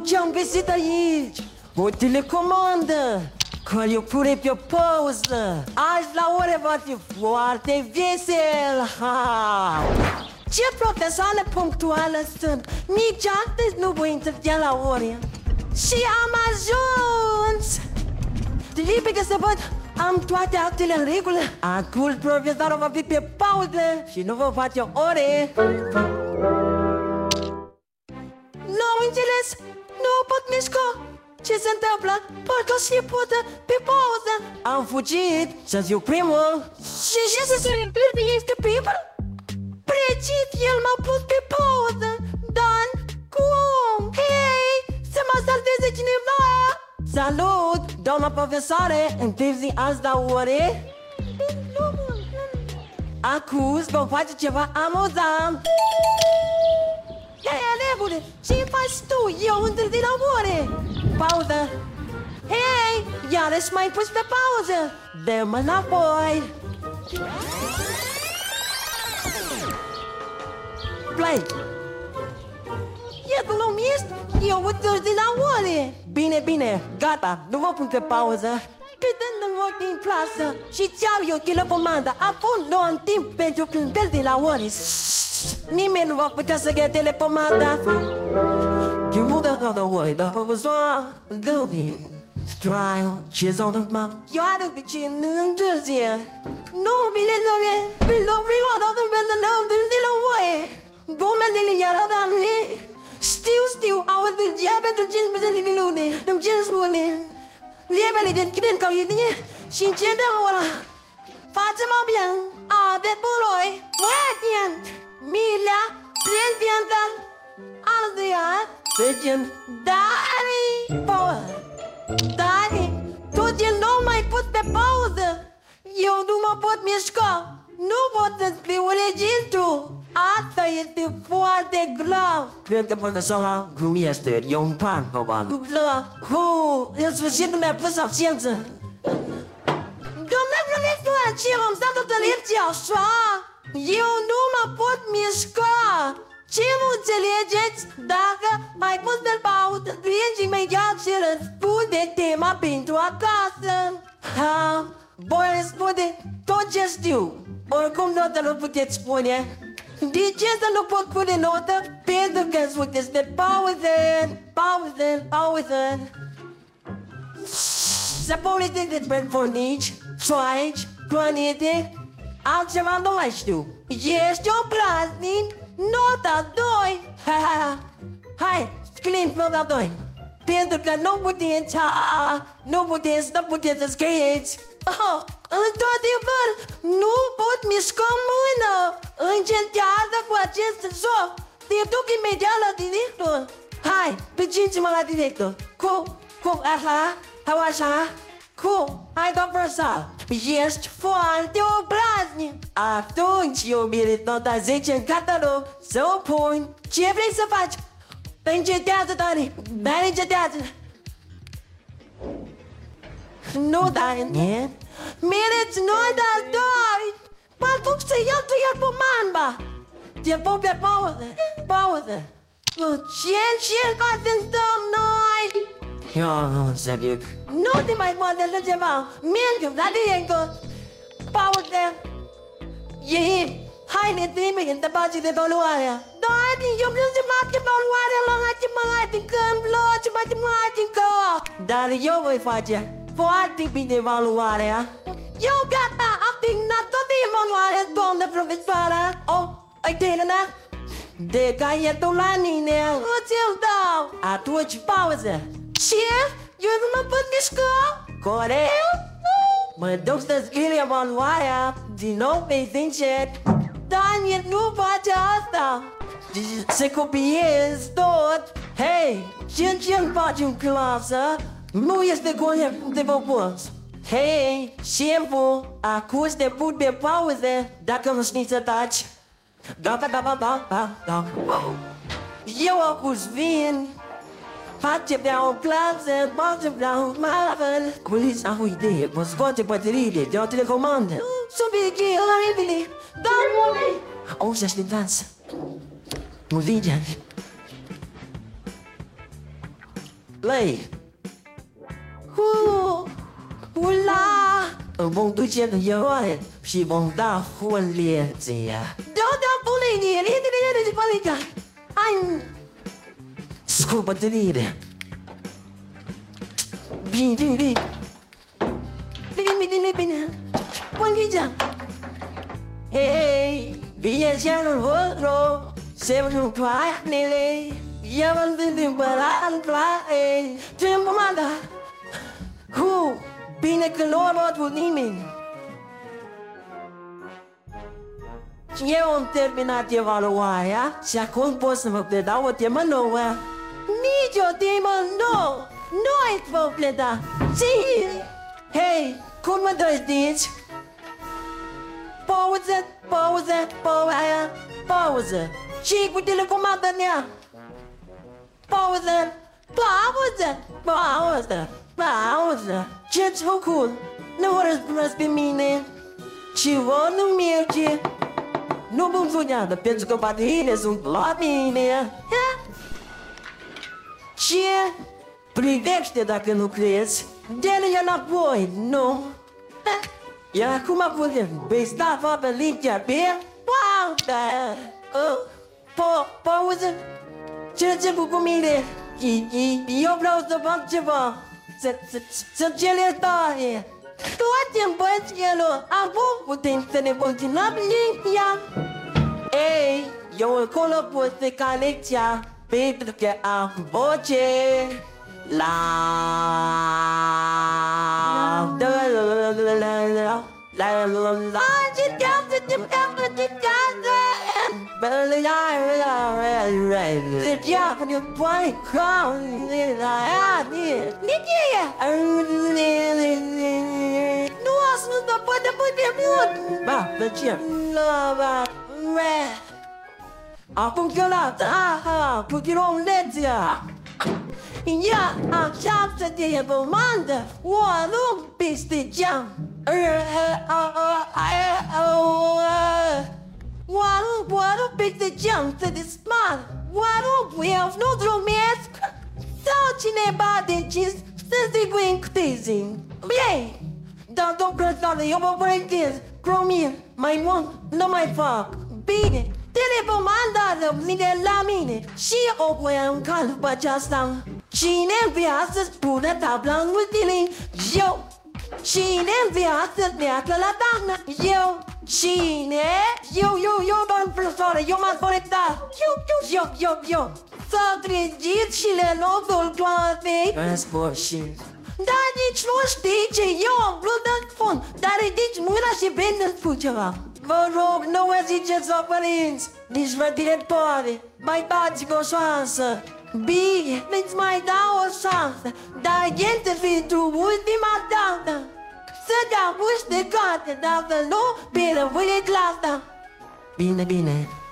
ce-am găsit aici? O telecomandă care o pune pe pauză. Azi la ore va fi foarte vesel. Ha! Ce profesoară punctuală sunt. Nici astăzi nu voi întârzia la ore. Și am ajuns. Trebuie să văd. Am toate actele în regulă. Acum profesorul va fi pe pauză și nu va face ore. Nu am înțeles. Nu pot mișca. Ce se întâmplă? Parcă se poate pe pauză. Am fugit să fiu primul. Și ce se întâmplă este primul? Precis, el m-a pus pe pauză. Dan, cum? Hei, să mă salteze cineva. Salut, doamna profesoare. Întârzi azi la ore? Acum vom face ceva amuzant. Hei, elevule, ce faci tu? Eu întârzi la ore. Pauză. Hei, iarăși m-ai pus pe pauză. Dă-mă înapoi. Play. E glumist? Eu întârzi la ore. Bine, bine, gata, nu vă pun pe pauză. Câtând în loc din clasă și ți-au eu telecomanda. Acum nu am timp pentru când pierzi la ore. Nimeni nu va putea să ia telecomanda. You move out of the way, the was wrong. Trial, she's on the map. You are the bitch in the year. No, below reward of the better love, there's no way. Woman, you're than me. Still, I was the jab at the gym, but the living loony. I'm just running. Liebele den Kind kann ich nicht. Shinchen da ora. Fatima bien. Ah, de boloi. Wadian. Mila, Presidenta. Aldia. Sejen. Dani. Power. Dani. Tot el nu mai pus pe pauză. Eu nu mă pot mișca. Nu pot să scriu registru. Asta este foarte grav. Cred că profesorul glumește, e un pan, probabil. În sfârșit nu mi-a pus absență. Domnule profesor, ce am stat toată lecția așa? Eu nu mă pot mișca. Ce nu înțelegeți? Dacă ai pus pe pauză, plângi imediat și răspunde tema pentru acasă. Voi răspunde tot ce știu. Oricum notă nu puteți spune. De ce să nu pot pune notă? Pentru că sunteți pe pauză. Să povestim despre furnici, soaici, planete. Altceva nu mai știu. Ești un praznic, nota 2. Hai, scrie nota 2. Pentru că nu puteți să scrieți. Într-adevăr, nu pot mișca mână. Încetează cu acest joc. Te duc imediat la director. Hai, pricini-mă la director. Cum, așa? Cum? Hai, doamnă sa. Ești foarte obraznic. Atunci eu merit nota 10 în catalog. Să o pun. Ce vrei să faci? Încetează, Dani. Dani, încetează. Nu, Dani. Mereți nota 2. Parcă să iau tu iar pe manba. Te pun pe pauză. Ce ca să stăm noi? Eu nu înțeleg. Nu te mai poate așa ceva. Mergem la director. Pauză. Hai, ne trebuie în tăbații de evaluarea. Dani, eu vreau să fac evaluarea la matematică, îmi place matematică. Dar eu voi face foarte bine evaluarea. Eu gata, am terminat toată evaluarea, doamnă profesoară. Ai terminat? De caietul la mine, ți-l dau. Atunci pauză. Ce? Eu nu mă pot mișca? Corect? Mă duc să scriu evaluarea. Din nou pe sincer. Daniel nu face asta. Se copiez tot. Hei, ce-mi faci în clasă? Nu este corect de vopos. Hei, șeful, acum te pun pe pauză dacă nu știi să taci. Da. Eu acum vin. Face prea o clasă, face prea o marvel. Culisa o idee, mă scoate bateriile de o telecomandă. Subiecte oribile. Doamne! O să așteptați. Muzica. Lei. Ula. Vom duce de ioare și vom da foleția. Da, foleție, de palica. Ai... Scopătărire. Bine. Palica. Hey, bine și-anul vostru, semnul toanele, eu îl dâmbărat plae, ce-mi manda. Bine că nu am avut nimeni. Eu am terminat evaluarea și acum pot să vă predau o temă nouă. Nici o temă nouă. Nu-i vă preda. Hei, cum mă drăjdiți? Pauză. Și cu telecomanda mea. Pauză. Ce-ți făcut? Nu răspuns pe mine. Ceva nu merge. Nu funcționează pentru că bateriile sunt la mine. Ce? Privește dacă nu crezi. Dă-le înapoi, nu? Iar acum putem. Vei sta pe linia pe? Pauză. Ce cu mine? Eu vreau să fac ceva. Să cele tare. Toate învăț elor. Acum putem să ne continuăm linia. Ei, eu acolo pot să ca lecția pentru că am voce. Nu ascultă poate mult. Ba, de ce? A funcționat, continuăm lecția. Ia așeaptă de comandă, o arunc peste geam. O arunc peste geam să despară. O arunc, eu nu drumesc. Sau cineva decis să distribuie în ctezing. Ei, dar domnul eu mă pregătesc. Cromir, mai mult nu mai fac. Bine. Telecomanda rămâne la mine și o voi arunca după aceasta. Cine vrea să spună tabla în ultimii? Eu. Cine vrea să meargă la doamnă? Eu. Cine? Eu, doamnă profesoară, eu m-am conectat. Eu. S-au trezit și le locul toate. În sfârșit. Dar nici nu știi ce eu am vrut să spun. Dar ridici mâna și vrei să spun ceva. Vă rog, nu vă ziceți la părinți, nici vă directoare. Mai dați-vă o șansă. Bine, îți mai dau o șansă. Dar este pentru ultima dată. Să te apuci de toate, dacă nu, bine, voi e clasa. Bine.